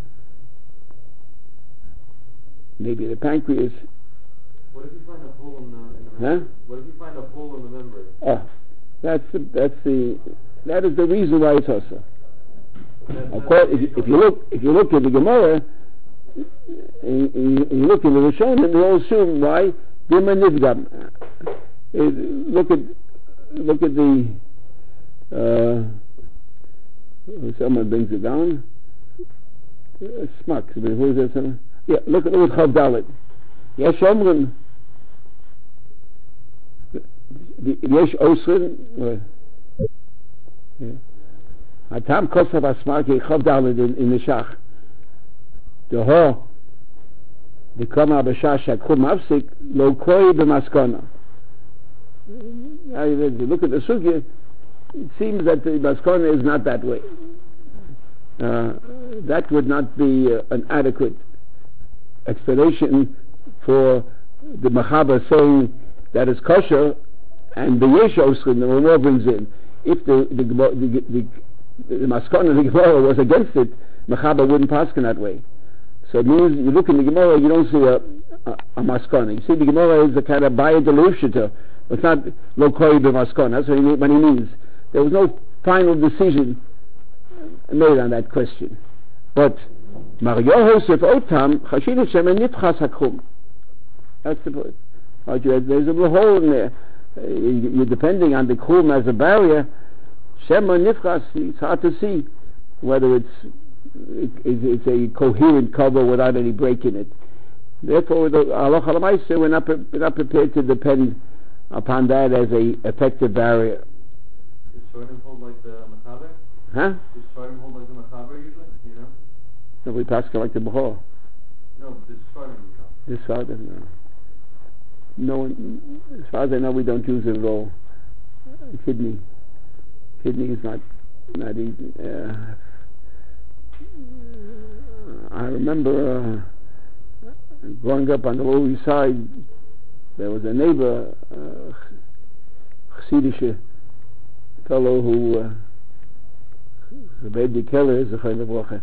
maybe the pancreas. What if you find a hole in the, in the Huh? membrane? What if you find a hole in the membrane? Oh, that's the, that's the that is the reason why it's also. Of course, if you, if you look if you look at the Gemara, and you, you look at the Rishonim, they all assume why Dima Nivgam. Look at look at the uh, someone brings it down. Uh, Smak. Who is that? Someone? Yeah, look at look at Chav Dalet. Yes, Omrim. Yes, Osrin. Hatam Kosav Asmarki Chav Dalet in the Shach. The ho, the kama b'shah shakum mafsik lo koi b'maskona. If you look at the sugya, it seems that the maskona is not that way. Uh, that would not be uh, an adequate explanation for the Machaber saying that it's kosher, and the Yesh Osrin, the Ramah brings in. If the the the, the, the, the maskona, the Gemara was against it, Machaber wouldn't pass in that way. So it means you look in the Gemara, you don't see a, a, a maskana. You see the Gemara is a kind of baya-delushita. It's not lo koi b'maskana. That's what he, what he means. There was no final decision made on that question. But Mar Yosef Otam Chashiv Shem Nifchas Hakrum. That's the point. There's a little hole in there. Uh, you're depending on the krum as a barrier. Shem Nifchas. It's hard to see whether it's It, it's a coherent cover without any break in it. Therefore, the halacha l'maaseh, we're not pre- we're not prepared to depend upon that as a effective barrier. Does Shortim hold like the Machaber? Huh? Does Shortim hold like the Machaber usually? You know? No, we pass like the Bechor. No, does Shortim know? This far, no. No one, as far as I know, we don't use it at all. Uh, kidney, kidney is not not eaten. Uh, I remember uh, growing up on the Lower East Side, there was a neighbor, uh, Chassidish fellow who, uh, Rebbe Keller, is a kind of a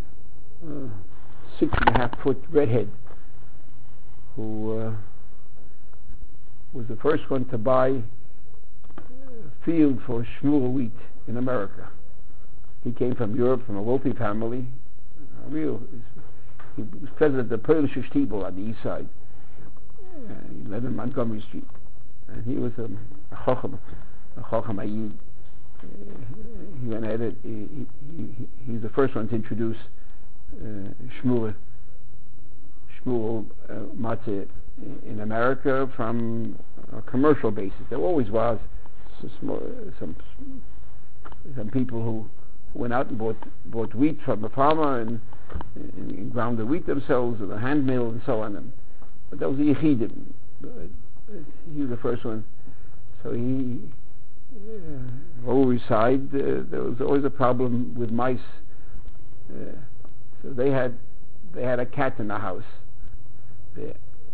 six and a half foot redhead, who uh, was the first one to buy a field for Shmuel wheat in America. He came from Europe, from a wealthy family. A real, he was president of the Polish Shtibel on the east side. Uh, he lived in Montgomery Street, and he was a, a chochem, a chochem ayid. Uh, he went at it. He, he, he, he's the first one to introduce uh, Shmuel, Shmuel uh, matzah in America from a commercial basis. There always was some some, some people who went out and bought bought wheat from a farmer and, and, and ground the wheat themselves with a hand mill and so on. And, but that was the Yechidim. He was the first one. So he, uh, over his side, uh, there was always a problem with mice. Uh, so they had they had a cat in the house there,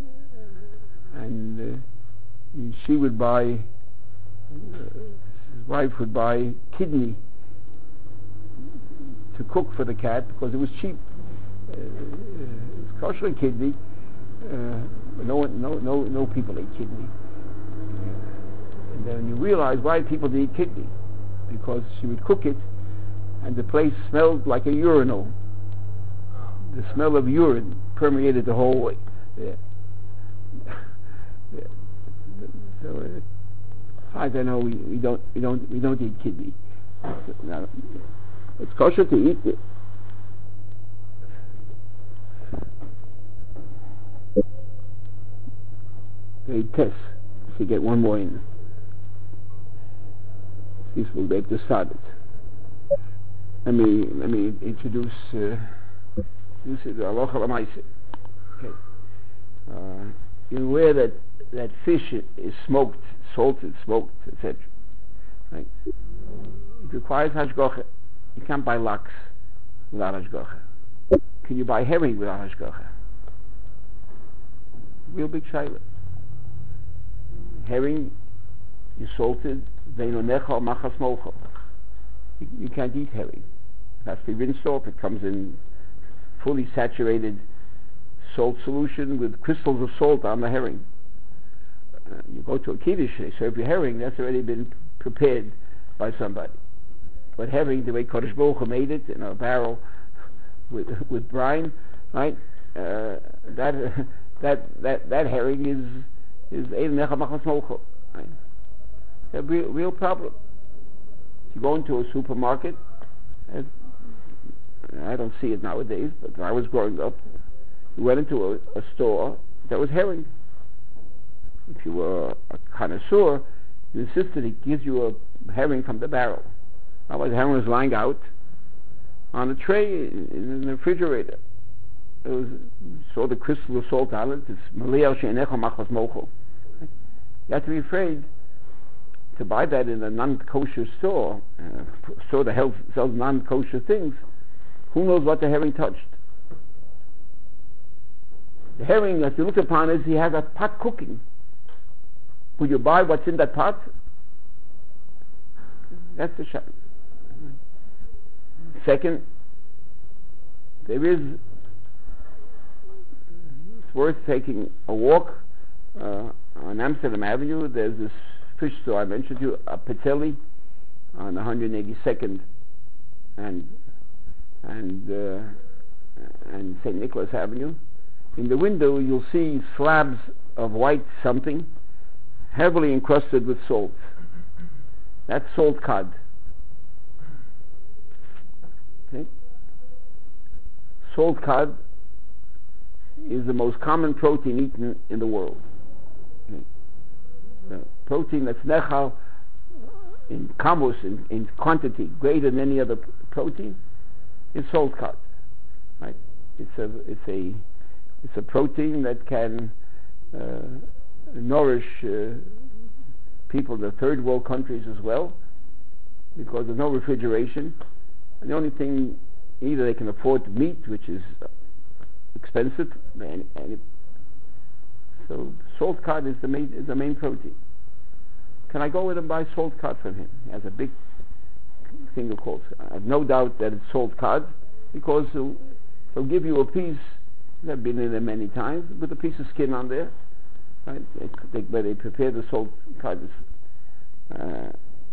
and uh, she would buy. Uh, his wife would buy kidney to cook for the cat because it was cheap. Uh, it's kosher kidney. Uh, no one, no, no, no people ate kidney. Uh, and then you realize why people need kidney. because she would cook it, and the place smelled like a urinal. The smell of urine permeated the whole way. Yeah. Yeah. So uh, I don't know. We, we don't we don't we don't eat kidney. So, no, it's kosher to eat it. They test to get one more in. This will be able to start it. Let me let me introduce. Uh, this is the halacha l'maaseh. Okay. Uh, you're aware that that fish is smoked, salted, smoked, et cetera. Right? It requires hashgacha. You can't buy laks without hashgacha. Can you buy herring without hashgacha? Real big shayla. Herring is salted. Veinonecha machas mocha. You can't eat herring. It has to be rinsed off. It comes in fully saturated salt solution with crystals of salt on the herring. Uh, you go to a kiddush, they serve you herring. That's already been prepared by somebody. But herring, the way Kodesh Baruch Hu made it in a barrel with with brine, right? Uh, that that that that herring is is einecha machas mocha. Right? It's a real, real problem. You go into a supermarket, and I don't see it nowadays, but when I was growing up, you went into a, a store, there was herring. If you were a connoisseur, you insisted it gives you a herring from the barrel. Otherwise, the herring was lying out on a tray in, in the refrigerator. It was, you saw the crystal of salt on it. It's maliyah she'enecha machas mocho. You have to be afraid to buy that in a non-kosher store, uh, store that sells, sells non-kosher things. Who knows what the herring touched? The herring, as you look upon it, he has a pot cooking. Would you buy what's in that pot? That's the shot. Second, there is, it's worth taking a walk uh, on Amsterdam Avenue. There's this fish store I mentioned to you, a Petelli, on one hundred eighty-second and and uh, and Saint Nicholas Avenue. In the window, you'll see slabs of white something, heavily encrusted with salt. That's salt cod. Okay? Salt cod is the most common protein eaten in the world. Okay? The protein that's nechal in kamos, in, in quantity greater than any other p- protein, is salt cod. Right? It's a it's a it's a protein that can uh, nourish uh, people in the third world countries as well, because there's no refrigeration, and the only thing either they can afford meat, which is expensive, and, and it, so salt cod is the main is the main protein. Can I go in and buy salt cod from him? He has a big thing of course. I have no doubt that it's salt cod, because he'll, he'll give you a piece. I've been in there many times with a piece of skin on there. Right? They, they, where they prepare the salt cod. Uh,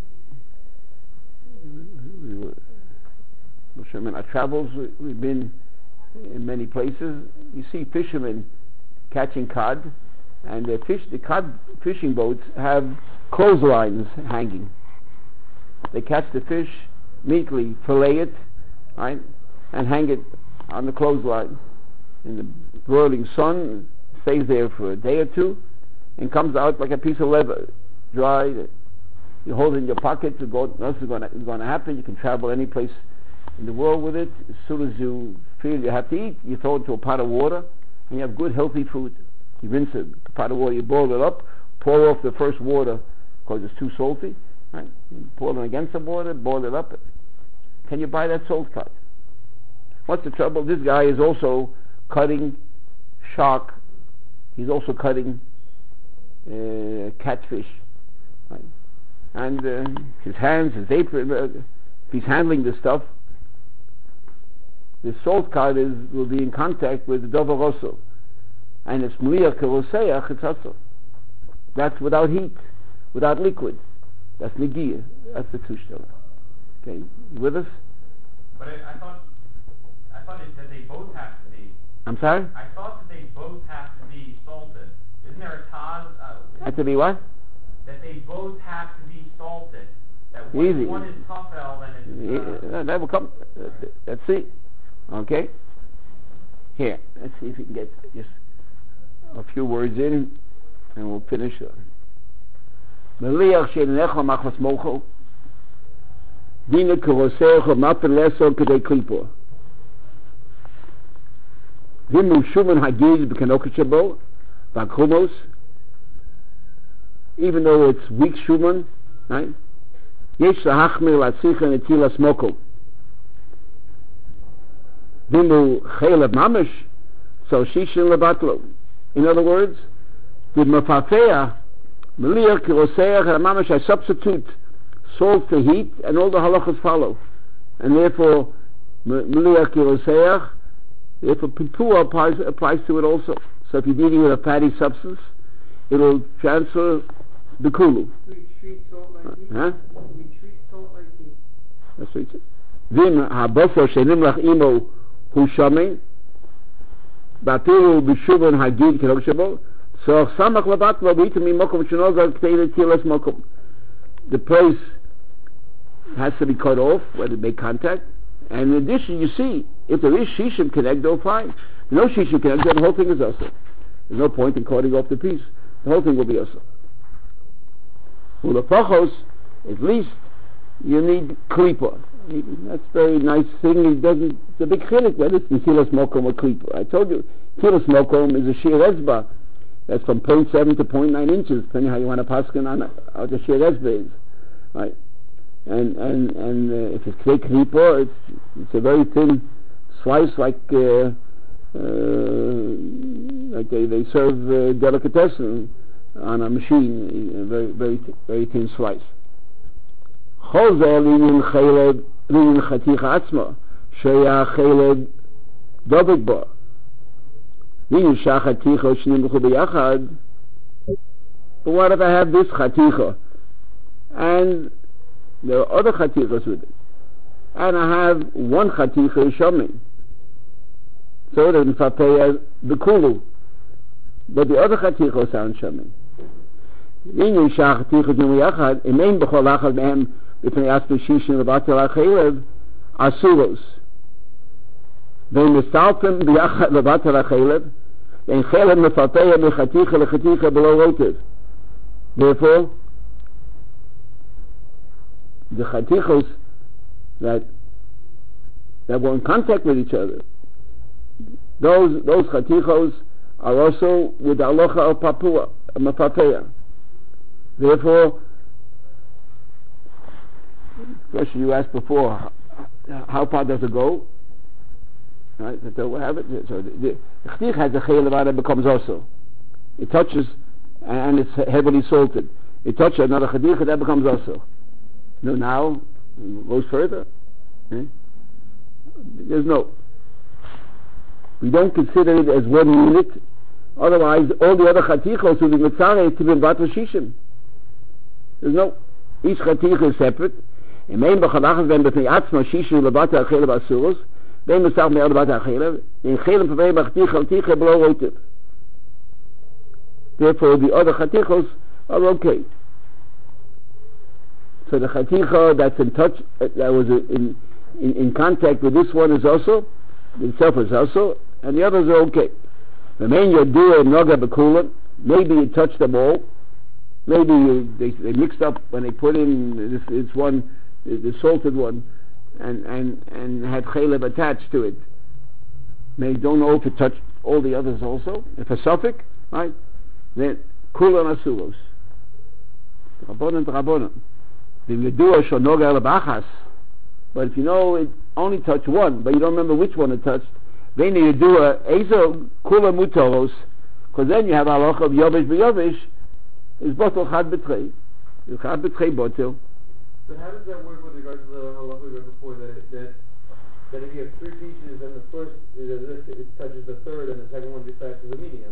we were, in our travels, we've been in many places. You see fishermen catching cod, and the fish, the cod fishing boats have clotheslines hanging. They catch the fish, neatly fillet it, right, and hang it on the clothesline in the broiling sun. Stays there for a day or two, and comes out like a piece of leather, dry. You hold it in your pocket. To go, nothing is going to happen. You can travel any place in the world with it. As soon as you feel you have to eat, you throw it into a pot of water, and you have good, healthy food. You rinse it, a pot of water, you boil it up, pour off the first water because it's too salty. Right? You pour it against the water, boil it up. Can you buy that salt cod? What's the trouble? This guy is also cutting shark. He's also cutting uh, catfish. Right? And uh, his hands, his apron, uh, if he's handling this stuff, the salt cod is, will be in contact with the dover rosso. And it's mliach keroseach, it's also. That's without heat, without liquid. That's negiah. That's the tushtel. Okay, you with us? But I, I thought, I thought it, that they both have to be. I'm sorry? I thought that they both have to be salted. Isn't there a taz? Uh, Have to be what? that they both have to be salted. That one, Easy. one is tafel and it's. Uh, Yeah, that will come. Uh, let's see. Okay. Here, let's see if we can get just a few words in, and we'll finish. Meliach she'necha machmas mocho. Dina k'rosecha mafen leso k'dei klipo. Vimu shuman hagid b'kanoket shabo b'akrumos. Even though it's weak shuman, right? Yesh lahachmir latzicha netilas moko. Vimu chelev mamish, so shishin lebatlo. In other words, the mafafea, meliach kiroseach and mamish, I substitute salt for heat, and all the halachas follow. And therefore, meliach kiroseach, therefore pipua applies, applies to it also. So if you're dealing with a fatty substance, it'll transfer the kulu. We treat salt like heat. Huh? We treat salt like heat. That's what it says. Vim habofer shenimlach imo hu shamin batiru b'shuvan hagid kelok shabo so samach labat labitim mimokom shenogar k'tein tilas mokom. The place has to be cut off where they make contact, and in addition, you see, if there is shishim connect, they'll fine. No shishim connect, then the whole thing is also. There's no point in cutting off the piece. The whole thing will be also. For the pachos, at least you need klipa. That's a very nice thing. It doesn't. It's a big chilik whether it's netilas mokom or klipa. I told you, netilas mokom is a shir ezba. That's from point seven to point nine inches, depending how you want to paskin on how the shir ezba is, right? And and and uh, if it's klei klipa, it's it's a very thin slice, like uh, uh, like they they serve uh, delicatessen on a machine, a very very very thin slice. Chozer linyan cheled linyan chaticha atzma sheya cheled dobek bo linyan shachaticha shnimchu b'yachad. But what if I have this chaticha and there are other chatichas with it, and I have one chaticha shamin, so then fapeya the kulu, but the other chaticha sound shamin. Linyan shachaticha shnimchu b'yachad imein b'chol achad mehem b'pnei aspe shishin levatel achelev asuros. Vein mistalpim b'yachad levatel achelev vein chelev mefapeya mechaticha lechaticha below rotiv. Therefore, the chatichos that that were in contact with each other, those those chatichos are also with the halacha of papua, mapapeya. Therefore, the question you asked before, how far does it go? Right, so we have it. So the chatich has a chayil that becomes also. It touches and it's heavily salted. It touches another chatich that becomes also. No, now it goes further. Eh? There's no. We don't consider it as one unit. Otherwise, all the other chatichos will be mitzareh to be batel shishim. There's no. Each chatich is separate. And main b'chalachas ben b'tnei atzma shishim lebatel achelev asuros. Ben misach me'el lebatel achelev. In chelim pavei b'chatich chaticha below rotiv. Therefore, the other chatichos are okay. So the chaticha that's in touch, uh, that was in, in in contact with this one is also, itself is also, and the others are okay. The main yodua noga b'kulam, maybe you touch them all, maybe you, they they mixed up when they put in this it's one, the, the salted one, and and and had chalev attached to it. They don't know if it touched all the others also. If a suffix, right, then kulam asuros. Rabbanan Rabbanan. But if you know it only touched one, but you don't remember which one it touched, then you do a ezo kula mutaros, because then you have halacha of yovish b'yovish is botel chad b'trei, is chad b'trei botel. But how does that work with regards to the halacha we read before, that it, that that if you have three pieces and the first it, it touches the third and the second one gets back to the medium?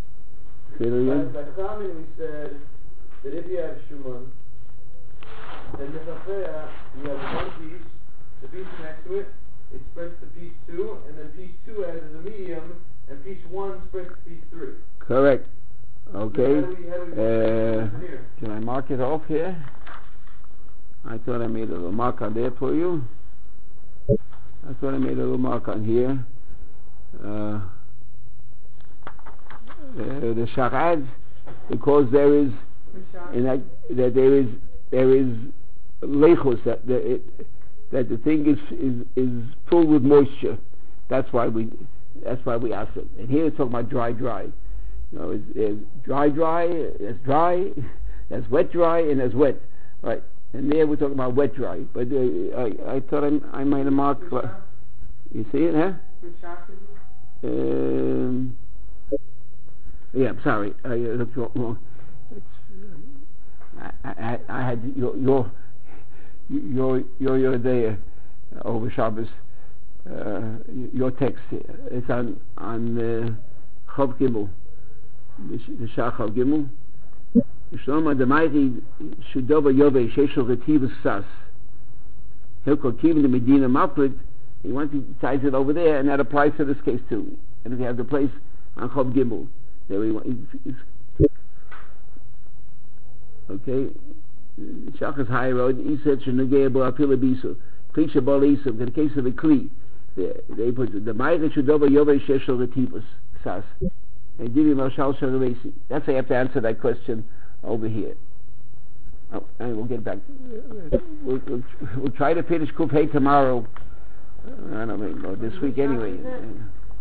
Say it again. By, by common we said that if you have shuman then mechafea, you have one piece, the piece next to it, it spreads to piece two, and then piece two adds as a medium, and piece one spreads to piece three. Correct. Okay. So how do we, how do we Uh, put it here? can I mark it off here? I thought I made a little mark on there for you. I thought I made a little mark on here. Uh, uh, the Shachad, because there is in that, that there is there is lechus, that the, it, that the thing is is is full with moisture. That's why we that's why we ask it. And here it's talking about dry dry. You know, it's, it's dry dry, it's dry, there's wet dry, and there's wet. Right. And there we're talking about wet dry. But uh, I I thought I I made a mark. Uh, you see it, huh? Which shop is it? Um, yeah, I'm sorry. I uh, looked wrong. It's, uh, I, I, I had your your your your your day uh, over Shabbos. Uh, your text here. It's on on uh, Chav Gimel, the, the Shach Chav Gimel. Shloma Demairi Shudova Yove Sheshel Retivus Sas. Hilko Kivin the Medina Maplit. He wants to ties it over there, and that applies to this case too. And if you have the place on Chav Gimel, there we want. It's, it's, okay. Shachas High Road. He said Shenugei Bo Apila Bisu. Kli Shabal Isum. In the case of the Kli, they, they put the Ma'ir Shudova Yove Sheshel Retivus Sas. And give him a Shal Shalavesi. That's I have to answer that question over here. Oh, and we'll get back. We'll, we'll, we'll try to finish Kuf Hey tomorrow. I don't know, this week anyway.